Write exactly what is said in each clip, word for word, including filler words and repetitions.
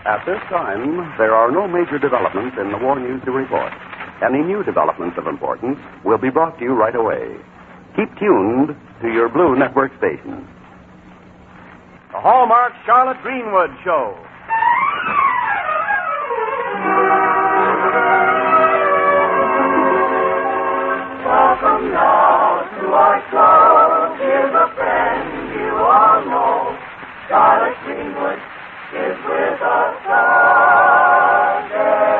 At this time, there are no major developments in the war news to report. Any new developments of importance will be brought to you right away. Keep tuned to your Blue Network station. The Hallmark Charlotte Greenwood Show. Welcome now to our show. Here's a friend you all know. Charlotte Greenwood is with us again.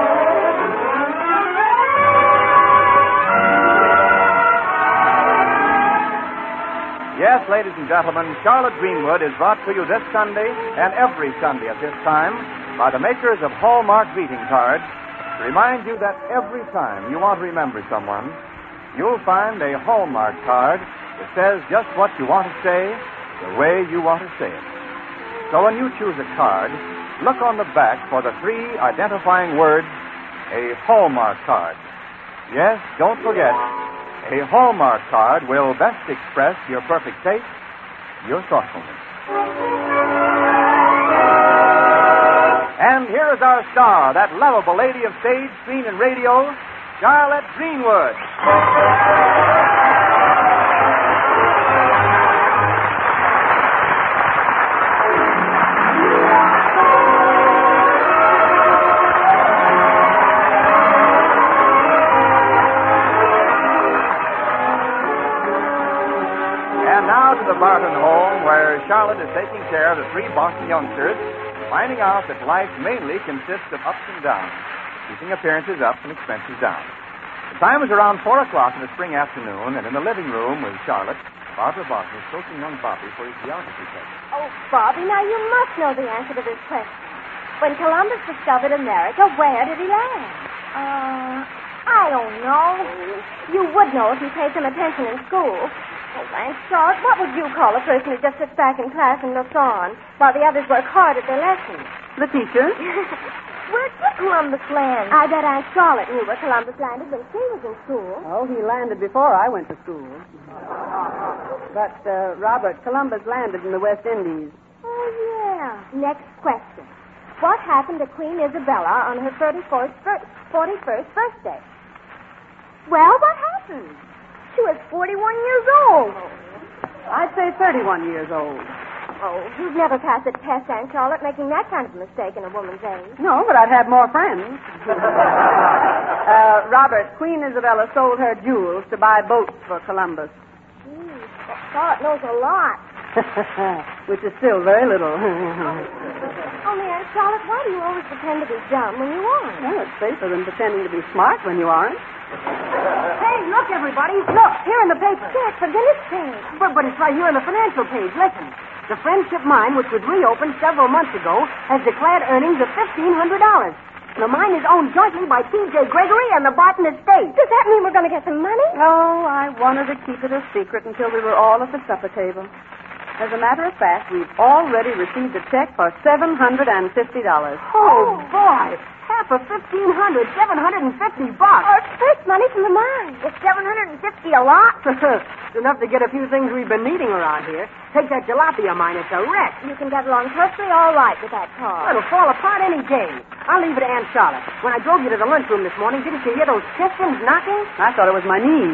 Yes, ladies and gentlemen, Charlotte Greenwood is brought to you this Sunday and every Sunday at this time by the makers of Hallmark greeting cards to remind you that every time you want to remember someone, you'll find a Hallmark card that says just what you want to say the way you want to say it. So when you choose a card, look on the back for the three identifying words, a Hallmark card. Yes, don't forget, a Hallmark card will best express your perfect taste, your thoughtfulness. And here is our star, that lovable lady of stage, screen, and radio, Charlotte Greenwood. And now to the Barton home, where Charlotte is taking care of the three Boston youngsters, finding out that life mainly consists of ups and downs, keeping appearances up and expenses down. The time was around four o'clock in the spring afternoon, and in the living room with Charlotte, Barbara Barton was coaching young Bobby for his geography test. Oh, Bobby, now you must know the answer to this question. When Columbus discovered America, where did he land? Uh, I don't know. You would know if you paid some attention in school. Oh, Aunt Charlotte, what would you call a person who just sits back in class and looks on while the others work hard at their lessons? The teacher. Where did Columbus land? I bet Aunt Charlotte knew where Columbus landed when she was in school. Oh, he landed before I went to school. But, uh, Robert, Columbus landed in the West Indies. Oh, yeah. Next question. What happened to Queen Isabella on her thirty-first, forty-first birthday? Well, what happened? She was forty-one years old. I'd say thirty-one years old. Oh, you've never passed a test, Aunt Charlotte, making that kind of mistake in a woman's age. No, but I'd have more friends. uh, Robert, Queen Isabella sold her jewels to buy boats for Columbus. Gee, Charlotte knows a lot. Which is still very little. Only, Aunt Charlotte, why do you always pretend to be dumb when you aren't? Well, it's safer than pretending to be smart when you aren't. Hey, look, everybody. Look, here in the paper. Jack, for goodness sake. But, but it's right here in the financial page. Listen. The Friendship Mine, which was reopened several months ago, has declared earnings of fifteen hundred dollars. The mine is owned jointly by T J Gregory and the Barton Estate. Does that mean we're going to get some money? Oh, I wanted to keep it a secret until we were all at the supper table. As a matter of fact, we've already received a check for seven hundred fifty dollars. Oh, boy. Half of fifteen hundred, seven hundred fifty bucks. Oh, it's first money from the mine. Is seven hundred fifty a lot? It's enough to get a few things we've been needing around here. Take that jalapeno mine. It's a wreck. You can get along perfectly all right with that car. It'll fall apart any day. I'll leave it to Aunt Charlotte. When I drove you to the lunchroom this morning, didn't you hear those pistons knocking? I thought it was my knees.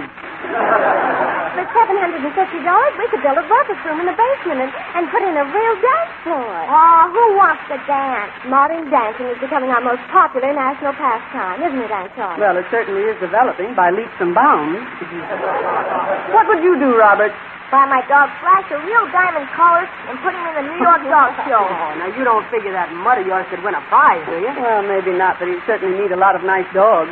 For seven hundred fifty dollars, we could build a ruckus room in the basement and, and put in a real dance floor. Oh, who wants to dance? Modern dancing is becoming our most popular national pastime, isn't it, Aunt Charlotte? Well, it certainly is developing by leaps and bounds. What would you do, Robert? Buy my dog Flash a real diamond collar and put him in the New York Dog Show. Oh, now you don't figure that mud of yours could win a prize, do you? Well, maybe not, but he'd certainly need a lot of nice dogs.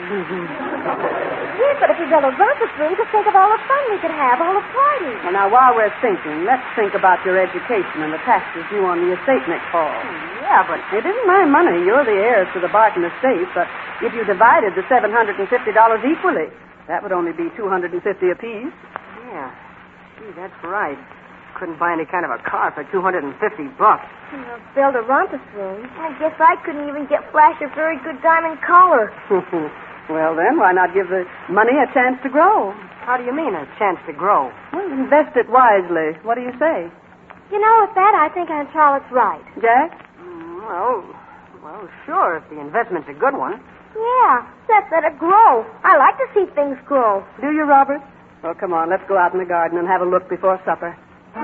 Yes, but if we built a ruckus room, just think of all the fun we could have, all the parties. Well, now, while we're thinking, let's think about your education and the taxes due on the estate next fall. Yeah, but it isn't my money. You're the heirs to the Barton estate, but if you divided the seven hundred fifty dollars equally, that would only be two hundred fifty dollars apiece. Yeah. Gee, that's right. Couldn't buy any kind of a car for two hundred fifty bucks. You know, build a rumpus room. I guess I couldn't even get Flash a very good diamond collar. Well, then, why not give the money a chance to grow? How do you mean, a chance to grow? Well, invest it wisely. What do you say? You know, with that, I think Aunt Charlotte's right. Jack? Mm, well, Oh, sure, if the investment's a good one. Yeah, let's let it grow. I like to see things grow. Do you, Robert? Well, come on, let's go out in the garden and have a look before supper.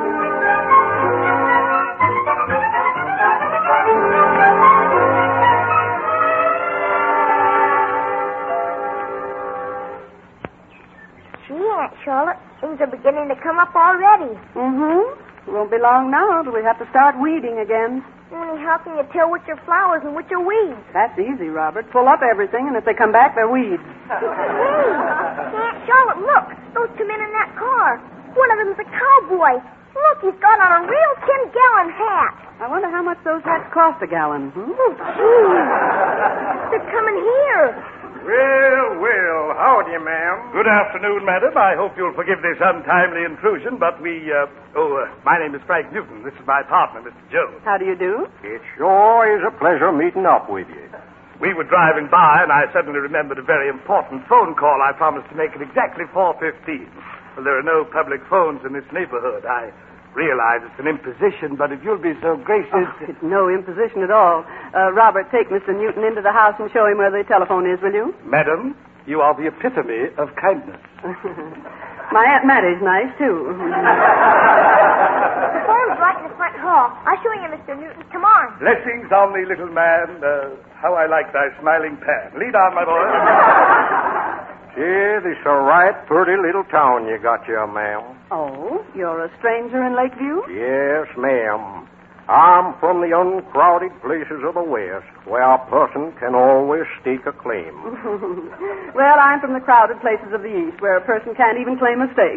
Gee, Aunt Charlotte, things are beginning to come up already. Mm-hmm. It won't be long now till we have to start weeding again. Only how can you tell which are flowers and which are weeds? That's easy, Robert. Pull up everything, and if they come back, they're weeds. Hey, Aunt Charlotte, look. Those two men in that car. One of them's a cowboy. Look, he's got on a real ten-gallon hat. I wonder how much those hats cost a gallon. Hmm? Oh, gee. They're coming here. Well, well, howdy, ma'am. Good afternoon, madam. I hope you'll forgive this untimely intrusion, but we, uh, oh, uh, my name is Frank Newton. This is my partner, Mister Jones. How do you do? It sure is a pleasure meeting up with you. We were driving by, and I suddenly remembered a very important phone call I promised to make at exactly four fifteen. Well, there are no public phones in this neighborhood. I realize it's an imposition, but if you'll be so gracious... Oh, it's no imposition at all. Uh, Robert, take Mister Newton into the house and show him where the telephone is, will you? Madam, you are the epitome of kindness. My Aunt Mattie's nice, too. The phone's right in the front hall. I'll show you, Mister Newton. Come on. Blessings on thee, little man. Uh, how I like thy smiling pan. Lead on, my boy. Gee, this is a right pretty little town you got here, ma'am. Oh, you're a stranger in Lakeview? Yes, ma'am. I'm from the uncrowded places of the West, where a person can always stake a claim. Well, I'm from the crowded places of the East, where a person can't even claim a stake.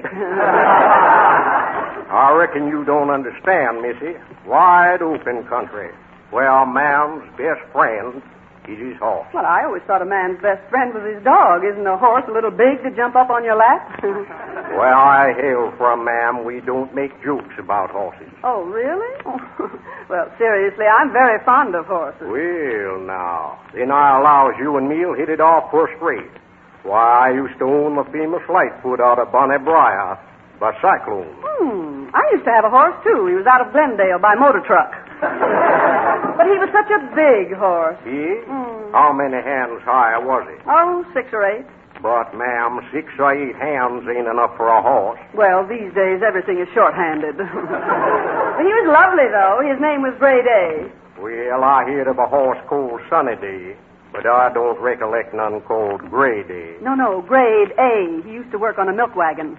I reckon you don't understand, missy. Wide open country, where a man's best friend is his horse. Well, I always thought a man's best friend was his dog. Isn't a horse a little big to jump up on your lap? Well, I hail from, ma'am, we don't make jokes about horses. Oh, really? Well, seriously, I'm very fond of horses. Well, now, then I allows you and me'll hit it off first rate. Why, I used to own the famous Lightfoot out of Bonnie Briar by Cyclone. Hmm. I used to have a horse, too. He was out of Glendale by motor truck. But he was such a big horse. He? Hmm. How many hands high was he? Oh, six or eight. But, ma'am, six or eight hands ain't enough for a horse. Well, these days, everything is short-handed. He was lovely, though. His name was Gray Day. Well, I heard of a horse called Sunny Day, but I don't recollect none called Gray Day. No, no, Grade A. He used to work on a milk wagon.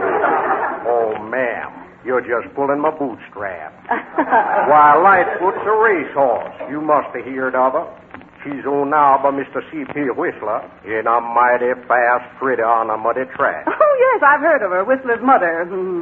Oh, ma'am, you're just pulling my bootstrap. Why, Lightfoot's a racehorse. You must have heard of her. She's owned now by Mister C P Whistler in a mighty fast critter on a muddy track. Oh, yes, I've heard of her. Whistler's mother. mm,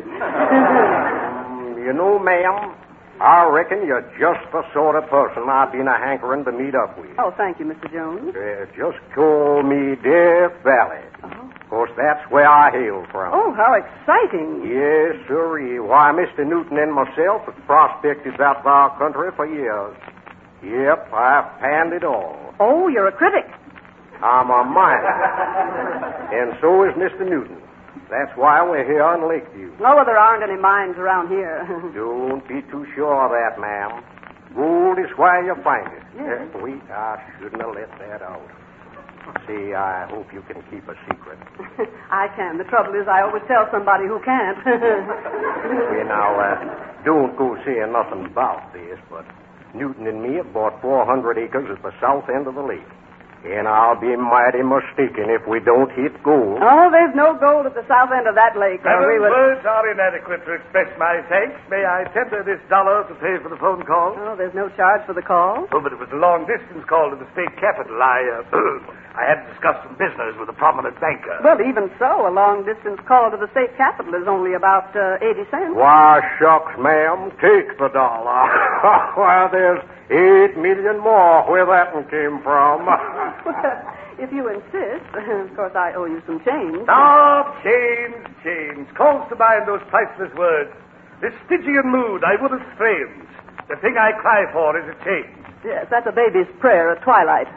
you know, ma'am, I reckon you're just the sort of person I've been a hankering to meet up with. Oh, thank you, Mister Jones. Uh, just call me Death Valley. Oh. Of course, that's where I hail from. Oh, how exciting. Yes, sirree. Why, Mister Newton and myself have prospected that our country for years. Yep, I've panned it all. Oh, you're a critic. I'm a miner. And so is Mister Newton. That's why we're here in Lakeview. Oh, well, there aren't any mines around here. Don't be too sure of that, ma'am. Gold is where you find it. Yes. Uh, wait, I shouldn't have let that out. See, I hope you can keep a secret. I can. The trouble is I always tell somebody who can't. Well, now, uh, don't go saying nothing about this, but Newton and me have bought four hundred acres at the south end of the lake. And I'll be mighty mistaken if we don't hit gold. Oh, there's no gold at the south end of that lake. Or we would... words are inadequate to express my thanks. May I tender this dollar to pay for the phone call? Oh, there's no charge for the call? Oh, but it was a long-distance call to the state capital. I, uh, I had to discuss some business with a prominent banker. Well, even so, a long-distance call to the state capital is only about uh, eighty cents. Why, shucks, ma'am, take the dollar. Why, there's eight million more where that one came from. Well, if you insist. Of course, I owe you some change. Ah, change, change. Calls to mind those priceless words. This Stygian mood I would have framed. The thing I cry for is a change. Yes, that's a baby's prayer at twilight.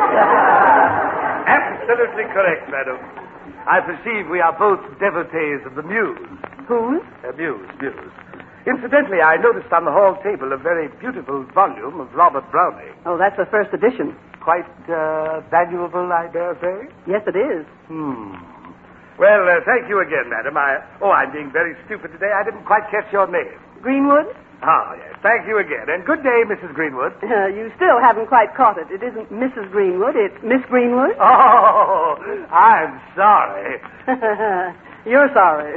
Absolutely correct, madam. I perceive we are both devotees of the muse. Whose? Uh, muse, muse. Incidentally, I noticed on the hall table a very beautiful volume of Robert Browning. Oh, that's the first edition. Quite uh, valuable, I dare say. Yes, it is. Hmm. Well, uh, thank you again, madam. I, oh, I'm being very stupid today. I didn't quite catch your name. Greenwood? Ah, yes. Thank you again. And good day, Missus Greenwood. Uh, you still haven't quite caught it. It isn't Missus Greenwood, it's Miss Greenwood. Oh, I'm sorry. You're sorry.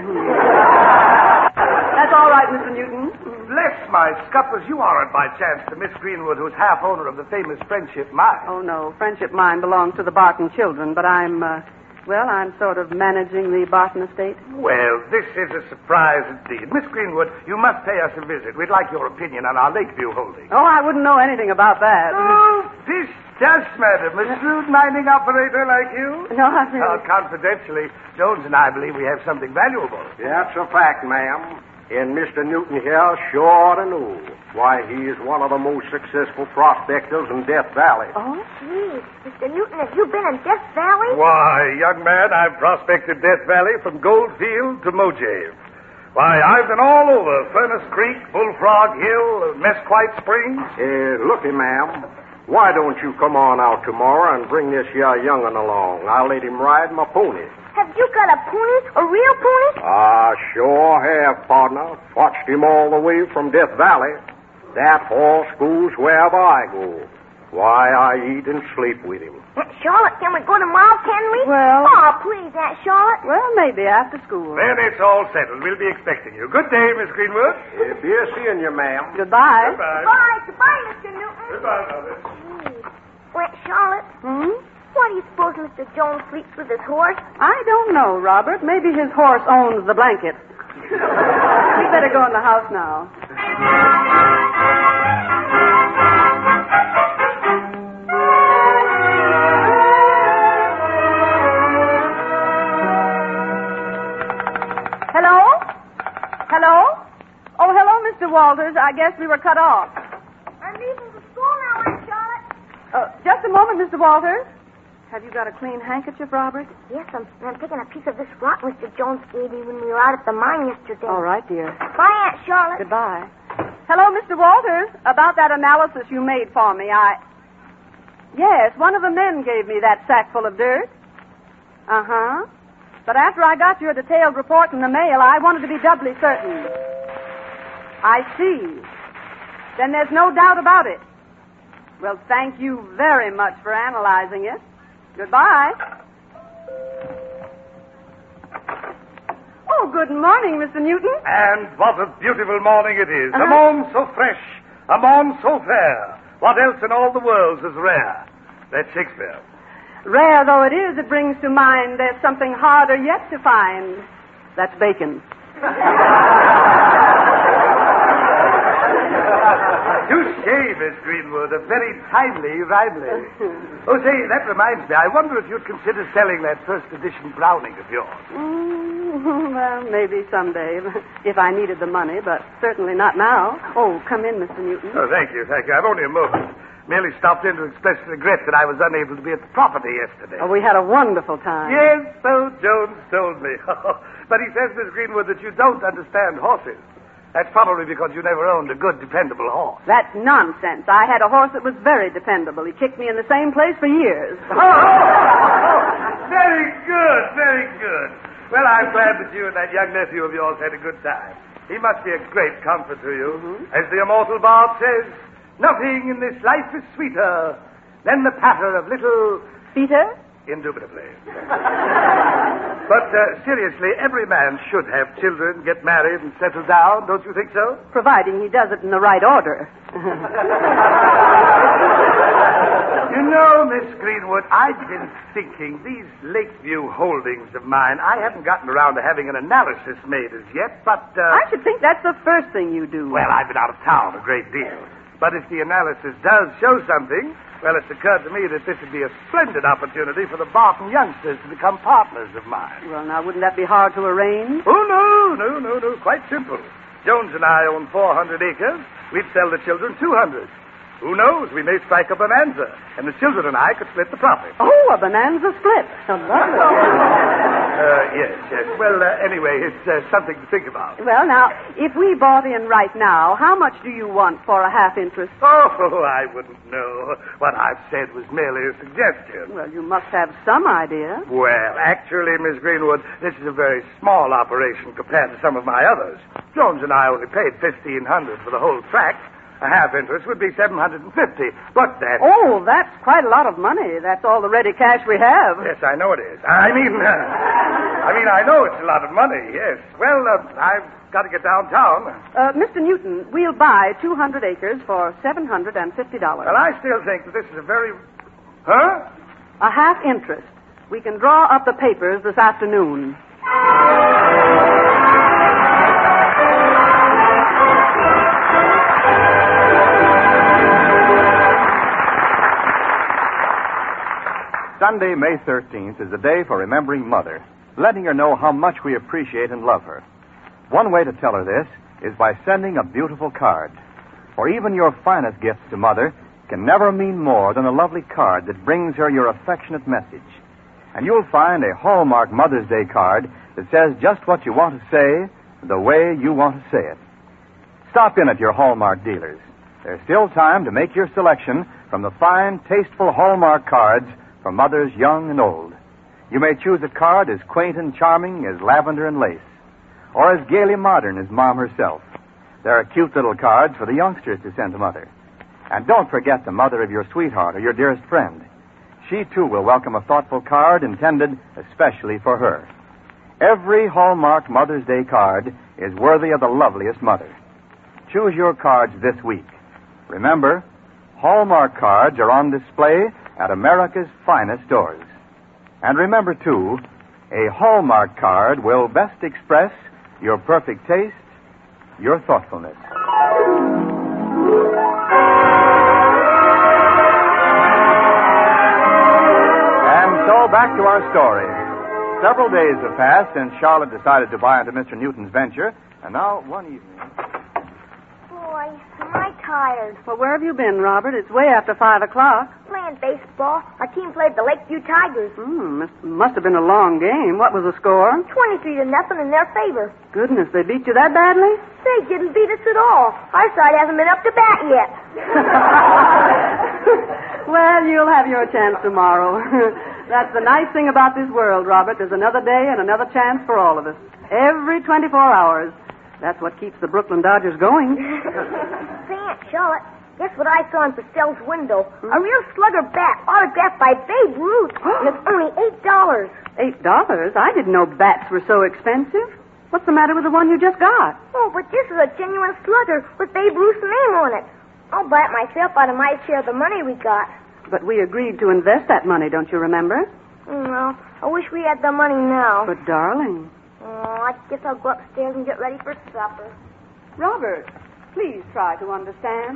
That's all right, Mister Newton. Bless my scuppers, you aren't by chance the Miss Greenwood who's half owner of the famous Friendship Mine. Oh, no. Friendship Mine belongs to the Barton children, but I'm, uh, well, I'm sort of managing the Barton estate. Well, this is a surprise indeed. Miss Greenwood, you must pay us a visit. We'd like your opinion on our Lakeview holding. Oh, I wouldn't know anything about that. Oh, this does, madam. A shrewd mining operator like you? No, I really... Uh, confidentially, Jones and I believe we have something valuable. That's a fact, ma'am. And Mister Newton here sure to know why he is one of the most successful prospectors in Death Valley. Oh, gee. Mister Newton, have you been in Death Valley? Why, young man, I've prospected Death Valley from Goldfield to Mojave. Why, I've been all over Furnace Creek, Bullfrog Hill, Mesquite Springs. Uh, looky, ma'am. Why don't you come on out tomorrow and bring this here young'un along? I'll let him ride my pony. Have you got a pony? A real pony? I sure have, partner. Watched him all the way from Death Valley. That horse goes wherever I go. Why, I eat and sleep with him. Aunt Charlotte, can we go tomorrow, can we? Well- Oh, please, Aunt Charlotte. Well, maybe after school. Then it's all settled. We'll be expecting you. Good day, Miss Greenwood. Uh, be a seeing you, ma'am. Goodbye. Goodbye. Goodbye. Goodbye, Mister Newton. Goodbye, Mother. Gee. Aunt Charlotte, Hmm? why do you suppose Mister Jones sleeps with his horse? I don't know, Robert. Maybe his horse owns the blanket. We better go in the house now. Hello? Hello? Oh, hello, Mister Walters. I guess we were cut off. I'm leaving for school now, Aunt Charlotte. Uh, just a moment, Mister Walters. Have you got a clean handkerchief, Robert? Yes, I'm, I'm taking a piece of this rock Mister Jones gave me when we were out at the mine yesterday. All right, dear. Bye, Aunt Charlotte. Goodbye. Hello, Mister Walters. About that analysis you made for me, I... Yes, one of the men gave me that sack full of dirt. Uh-huh. But after I got your detailed report in the mail, I wanted to be doubly certain. I see. Then there's no doubt about it. Well, thank you very much for analyzing it. Goodbye. Oh, good morning, Mister Newton. And what a beautiful morning it is. Uh-huh. A morn so fresh, a morn so fair. What else in all the world's as rare? That's Shakespeare. Rare though it is, it brings to mind there's something harder yet to find. That's bacon. Touché, Miss Greenwood. A very timely rhymely. Oh, say, that reminds me. I wonder if you'd consider selling that first edition Browning of yours. Mm, well, maybe someday, if I needed the money, but certainly not now. Oh, come in, Mister Newton. Oh, thank you, thank you. I've only a moment. Merely stopped in to express regret that I was unable to be at the property yesterday. Oh, we had a wonderful time. Yes, so Jones told me. But he says, Miss Greenwood, that you don't understand horses. That's probably because you never owned a good, dependable horse. That's nonsense. I had a horse that was very dependable. He kicked me in the same place for years. Oh, oh, oh, very good, very good. Well, I'm glad that you and that young nephew of yours had a good time. He must be a great comfort to you. Mm-hmm. As the immortal bard says, nothing in this life is sweeter than the patter of little... Peter? Indubitably. But, uh, seriously, every man should have children, get married, and settle down. Don't you think so? Providing he does it in the right order. You know, Miss Greenwood, I've been thinking, these Lakeview holdings of mine, I haven't gotten around to having an analysis made as yet, but... Uh, I should think that's the first thing you do. Well, I've been out of town a great deal. But if the analysis does show something, well, it's occurred to me that this would be a splendid opportunity for the Barton youngsters to become partners of mine. Well, now, wouldn't that be hard to arrange? Oh, no, no, no, no. Quite simple. Jones and I own four hundred acres. We'd sell the children two hundred. Who knows? We may strike a bonanza, and the children and I could split the profit. Oh, a bonanza split. Oh, lovely. Uh, yes, yes. Well, uh, anyway, it's uh, something to think about. Well, now, if we bought in right now, how much do you want for a half interest? Oh, I wouldn't know. What I've said was merely a suggestion. Well, you must have some idea. Well, actually, Miss Greenwood, this is a very small operation compared to some of my others. Jones and I only paid fifteen hundred for the whole tract. A half interest would be seven hundred and fifty. But that. Oh, that's quite a lot of money. That's all the ready cash we have. Yes, I know it is. I mean, uh, I mean, I know it's a lot of money. Yes. Well, uh, I've got to get downtown. Uh, Mister Newton, we'll buy two hundred acres for seven hundred and fifty dollars. Well, I still think that this is a very, huh? A half interest. We can draw up the papers this afternoon. Sunday, May thirteenth, is a day for remembering Mother, letting her know how much we appreciate and love her. One way to tell her this is by sending a beautiful card. For even your finest gifts to Mother can never mean more than a lovely card that brings her your affectionate message. And you'll find a Hallmark Mother's Day card that says just what you want to say, the way you want to say it. Stop in at your Hallmark dealers. There's still time to make your selection from the fine, tasteful Hallmark cards for mothers young and old. You may choose a card as quaint and charming as lavender and lace, or as gaily modern as Mom herself. There are cute little cards for the youngsters to send to Mother. And don't forget the mother of your sweetheart or your dearest friend. She, too, will welcome a thoughtful card intended especially for her. Every Hallmark Mother's Day card is worthy of the loveliest mother. Choose your cards this week. Remember, Hallmark cards are on display at America's finest stores. And remember, too, a Hallmark card will best express your perfect taste, your thoughtfulness. And so back to our story. Several days have passed since Charlotte decided to buy into Mister Newton's venture, and now one evening... Boy, am I tired. Well, where have you been, Robert? It's way after five o'clock. Playing baseball. Our team played the Lakeview Tigers. Hmm, must, must have been a long game. What was the score? twenty-three to nothing in their favor. Goodness, they beat you that badly? They didn't beat us at all. Our side hasn't been up to bat yet. Well, you'll have your chance tomorrow. That's the nice thing about this world, Robert. There's another day and another chance for all of us. Every twenty-four hours. That's what keeps the Brooklyn Dodgers going. Say, Aunt Charlotte, guess what I saw in Pastell's window? Hmm? A real slugger bat autographed by Babe Ruth. And it's only eight dollars. Eight dollars? I didn't know bats were so expensive. What's the matter with the one you just got? Oh, but this is a genuine slugger with Babe Ruth's name on it. I'll buy it myself out of my share of the money we got. But we agreed to invest that money, don't you remember? Well, I wish we had the money now. But, darling... Oh, I guess I'll go upstairs and get ready for supper. Robert, please try to understand.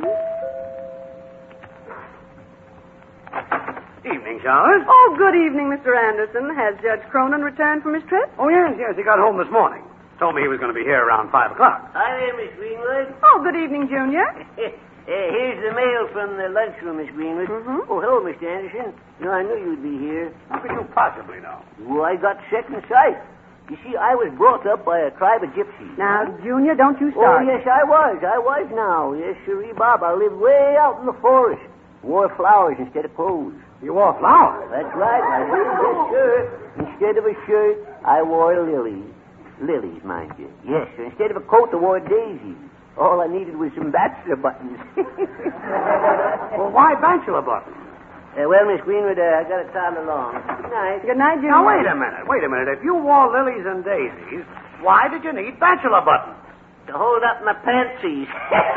Evening, Charlotte. Oh, good evening, Mister Anderson. Has Judge Cronin returned from his trip? Oh, yes, yes. He got home this morning. Told me he was going to be here around five o'clock. Hi there, Miss Greenwood. Oh, good evening, Junior. uh, here's the mail from the lunchroom, Miss Greenwood. Mm-hmm. Oh, hello, Mister Anderson. You know, I knew you'd be here. How could you possibly know? Well, I got second sight. You see, I was brought up by a tribe of gypsies. Now, Junior, don't you Oh, start. yes, I was. I was now. Yes, sirree, Bob. I lived way out in the forest. Wore flowers instead of clothes. You wore flowers? That's right. I wore this shirt. Instead of a shirt, I wore lilies. Lilies, mind you. Yes, sir. Instead of a coat, I wore daisies. All I needed was some bachelor buttons. Well, why bachelor buttons? Uh, well, Miss Greenwood, uh, I got to toddle along. Good night. Good night, Junior. Now, wait a minute. Wait a minute. If you wore lilies and daisies, why did you need bachelor buttons? To hold up my pantsies.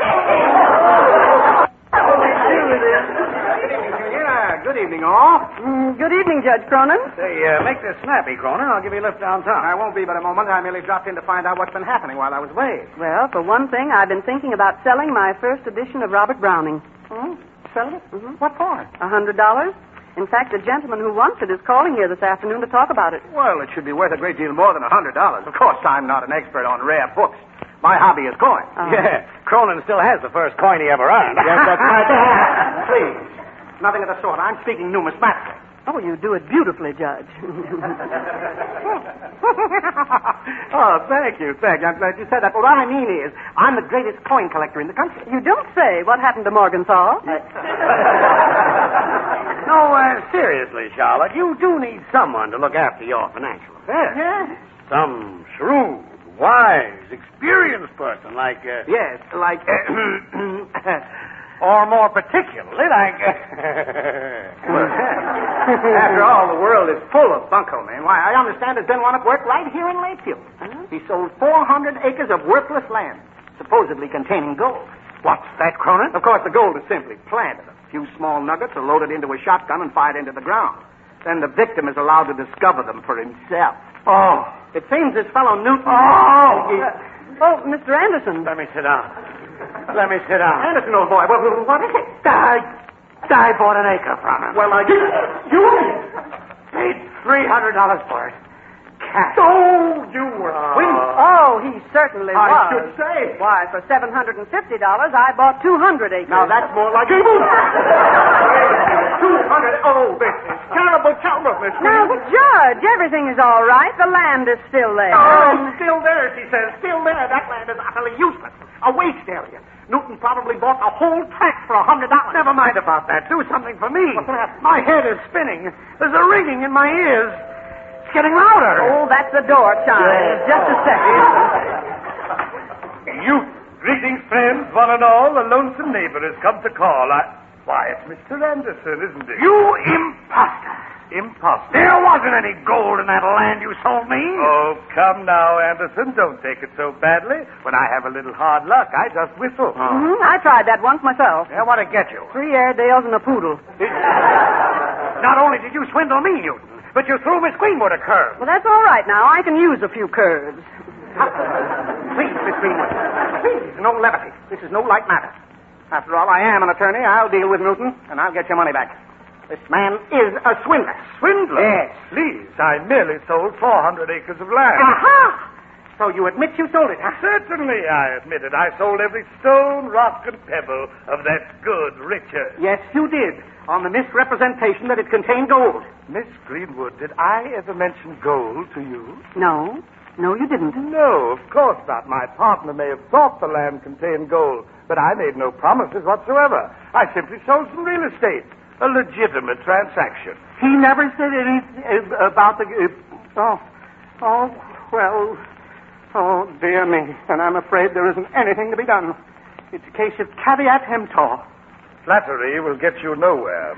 Yeah, good evening, all. Mm, good evening, Judge Cronin. Say, uh, make this snappy, Cronin. I'll give you a lift downtown. I won't be but a moment. I merely dropped in to find out what's been happening while I was away. Well, for one thing, I've been thinking about selling my first edition of Robert Browning. Hmm? Sell it? Mm-hmm. What for? A hundred dollars. In fact, the gentleman who wants it is calling here this afternoon to talk about it. Well, it should be worth a great deal more than a hundred dollars. Of course, I'm not an expert on rare books. My hobby is coin. Uh-huh. Yeah, Cronin still has the first coin he ever earned. Yes, that's right. Please. Nothing of the sort. I'm speaking numismatically. Oh, you do it beautifully, Judge. Oh, thank you, thank you. I'm glad you said that. But what I mean is, I'm the greatest coin collector in the country. You don't say. What happened to Morgenthau? No, uh, seriously, Charlotte, you do need someone to look after your financial affairs. Yes. Some shrewd, wise, experienced person like... Uh, yes, like... Uh, or more particularly like... After all, the world is full of bunco men. Why, I understand there's been one at work right here in Lakeview. Uh-huh. He sold four hundred acres of worthless land, supposedly containing gold. What's that, Cronin? Of course, the gold is simply planted. A few small nuggets are loaded into a shotgun and fired into the ground. Then the victim is allowed to discover them for himself. Oh. It seems this fellow Newton... Oh! He... Uh, oh, Mister Anderson. Let me sit down. Let me sit down. Anderson, old boy, what, what is it? I, I bought an acre from him. Well, I... You... you paid three hundred dollars for it. Cash. Oh, you were... Oh, he certainly I was. should say. Why, for seven hundred fifty dollars, I bought two hundred acres. Now, that's more like... two hundred... Oh, this is terrible, terrible, Miss Now, Judge, everything is all right. The land is still there. Oh, still there, she says. Still there. That land is utterly useless. A waste area. Newton probably bought the whole tract for a hundred dollars. Never mind about that. Do something for me. What's that? My head is spinning. There's a ringing in my ears. It's getting louder. Oh, that's the door chime. Just a second. You, greetings, friends, one and all. A lonesome neighbor has come to call. I... Why, it's Mister Anderson, isn't it? You imposter. Imposter? There wasn't any gold in that land you sold me. Oh, come now, Anderson. Don't take it so badly. When I have a little hard luck, I just whistle. Oh. Mm-hmm. I tried that once myself. Yeah, what'd it get you? Three Airedales and a poodle. Not only did you swindle me, Newton, but you threw Miss Greenwood a curve. Well, that's all right now. I can use a few curves. Please, Miss Greenwood. Please, no levity. This is no light matter. After all, I am an attorney. I'll deal with Newton, and I'll get your money back. This man is a swindler. Swindler? Yes. Please, I merely sold four hundred acres of land. Aha! So you admit you sold it, huh? Certainly, I admit it. I sold every stone, rock, and pebble of that good Richard. Yes, you did, on the misrepresentation that it contained gold. Miss Greenwood, did I ever mention gold to you? No. No, you didn't. No, of course not. My partner may have thought the land contained gold, but I made no promises whatsoever. I simply sold some real estate. A legitimate transaction. He never said anything about the... Uh, oh, oh, well... Oh, dear me. And I'm afraid there isn't anything to be done. It's a case of caveat emptor. Flattery will get you nowhere.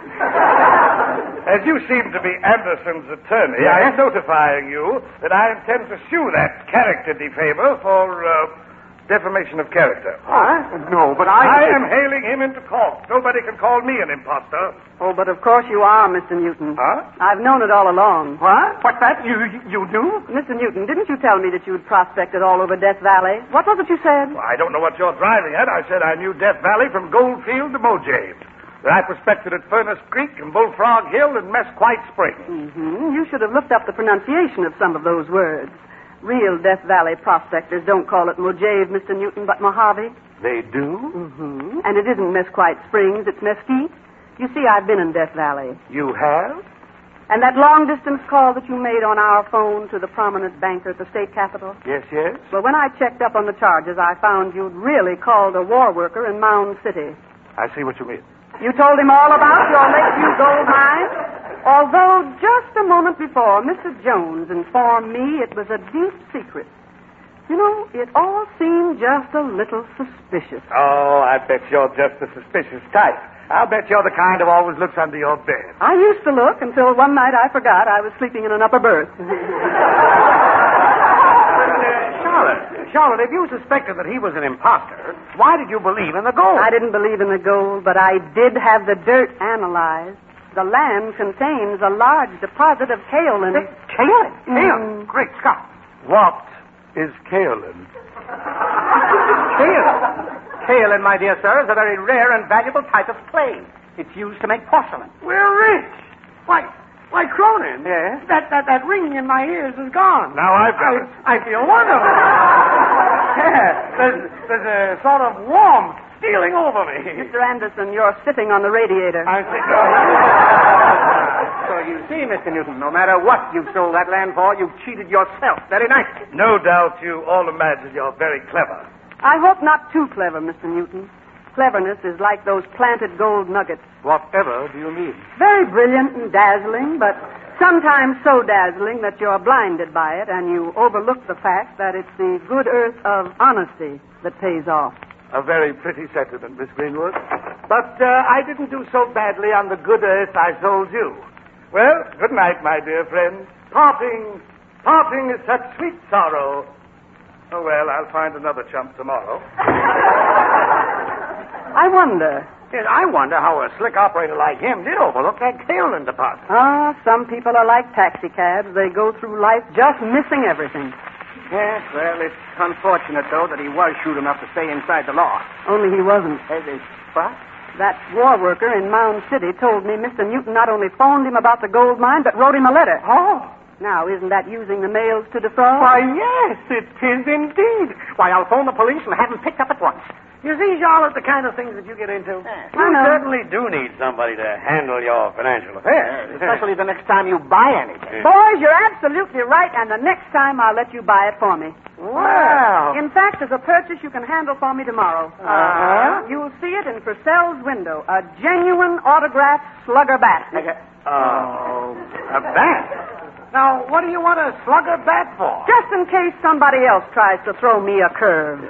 As you seem to be Anderson's attorney, yes? I am notifying you that I intend to sue that character defamer for uh, defamation of character. Huh? No, but I... I am hailing him into court. Nobody can call me an imposter. Oh, but of course you are, Mister Newton. Huh? I've known it all along. What? What's that? You you do? Mister Newton, didn't you tell me that you'd prospected all over Death Valley? What was it you said? Well, I don't know what you're driving at. I said I knew Death Valley from Goldfield to Mojave. That I prospected at Furnace Creek and Bullfrog Hill and Mesquite Spring. Mm-hmm. You should have looked up the pronunciation of some of those words. Real Death Valley prospectors don't call it Mojave, Mister Newton, but Mojave. They do? Mm-hmm. And it isn't Mesquite Springs, it's Mesquite. You see, I've been in Death Valley. You have? And that long-distance call that you made on our phone to the prominent banker at the state capitol? Yes, yes. Well, when I checked up on the charges, I found you'd really called a war worker in Mound City. I see what you mean. You told him all about your Lakeview gold mine? Although just a moment before, Mister Jones informed me it was a deep secret. You know, it all seemed just a little suspicious. Oh, I bet you're just a suspicious type. I'll bet you're the kind who always looks under your bed. I used to look until one night I forgot I was sleeping in an upper berth. uh, Charlotte, Charlotte, if you suspected that he was an imposter, why did you believe in the gold? I didn't believe in the gold, but I did have the dirt analyzed. The land contains a large deposit of kaolin. Uh, kaolin? Kaolin? Mm. Great Scott. What is kaolin? Kaolin? Kaolin, my dear sir, is a very rare and valuable type of clay. It's used to make porcelain. We're rich. Why, why, Cronin. Yes? That, that, that ringing in my ears is gone. Now I've got I, it. I feel wonderful. Yeah, there's, there's a sort of warmth stealing over me. Mister Anderson, you're sitting on the radiator. I think... So you see, Mister Newton, no matter what you sold that land for, you cheated yourself very nicely. No doubt you all imagine you're very clever. I hope not too clever, Mister Newton. Cleverness is like those planted gold nuggets. Whatever do you mean? Very brilliant and dazzling, but sometimes so dazzling that you're blinded by it and you overlook the fact that it's the good earth of honesty that pays off. A very pretty sentiment, Miss Greenwood. But uh, I didn't do so badly on the good earth I sold you. Well, good night, my dear friend. Parting, parting is such sweet sorrow. Oh, well, I'll find another chump tomorrow. I wonder. Yes, I wonder how a slick operator like him did overlook that Kaolin deposit. Ah, some people are like taxicabs. They go through life just missing everything. Yes, well, it's unfortunate, though, that he was shrewd enough to stay inside the law. Only he wasn't. As is what? That war worker in Mound City told me Mister Newton not only phoned him about the gold mine, but wrote him a letter. Oh. Now, isn't that using the mails to defraud? Why, yes, it is indeed. Why, I'll phone the police and have them picked up at once. You see, Charlotte, the kind of things that you get into. Yeah. I know. You certainly do need somebody to handle your financial affairs. Especially the next time you buy anything. Boys, you're absolutely right, and the next time I'll let you buy it for me. Wow. In fact, there's a purchase you can handle for me tomorrow. Uh-huh. You'll see it in Purcell's window. A genuine autographed slugger bat. Oh, a bat? Now, what do you want a slugger bat for? Just in case somebody else tries to throw me a curve.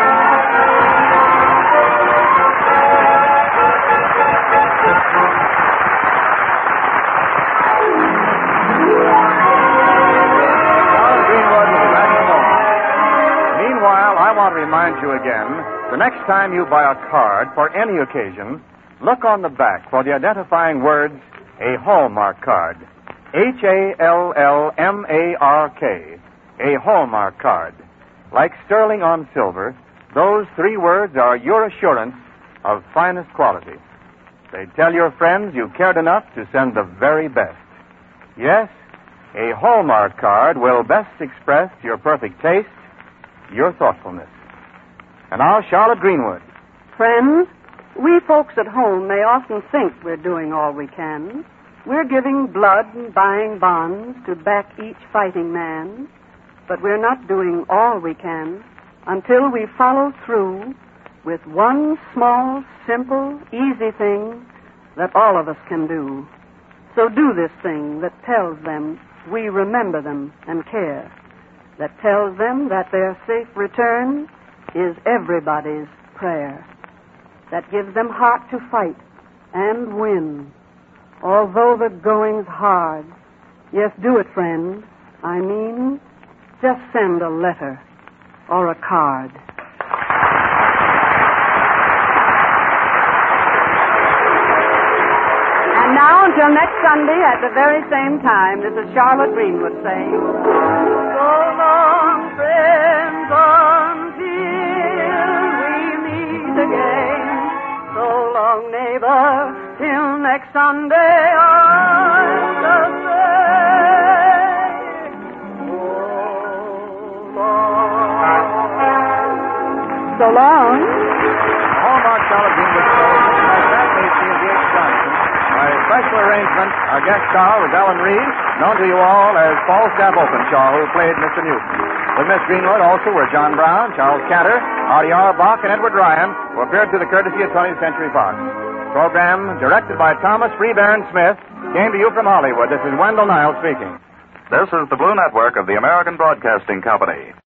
I want to remind you again, the next time you buy a card for any occasion, look on the back for the identifying words, a Hallmark card. H A L L M A R K. A Hallmark card. Like sterling on silver, those three words are your assurance of finest quality. They tell your friends you cared enough to send the very best. Yes, a Hallmark card will best express your perfect taste, your thoughtfulness. And now, Charlotte Greenwood. Friends, we folks at home may often think we're doing all we can. We're giving blood and buying bonds to back each fighting man. But we're not doing all we can until we follow through with one small, simple, easy thing that all of us can do. So do this thing that tells them we remember them and care. That tells them that their safe return is everybody's prayer. That gives them heart to fight and win. Although the going's hard. Yes, do it, friend. I mean, just send a letter or a card. And now, until next Sunday at the very same time, this is Charlotte Greenwood saying, so long, friends, until we meet again. So long, neighbor, till next Sunday, I shall say, so long. So long. Hallmark Charlotte Greenwood show, by Pat Macy and D H Johnson. By special arrangement, our guest star was Ellen Reed, known to you all as Falstaff Openshaw, who played Mister Newton. With Miss Greenwood also were John Brown, Charles Cantor, Artie Auerbach, and Edward Ryan, who appeared through the courtesy of twentieth Century Fox. Program directed by Thomas Freebairn Smith came to you from Hollywood. This is Wendell Niles speaking. This is the Blue Network of the American Broadcasting Company.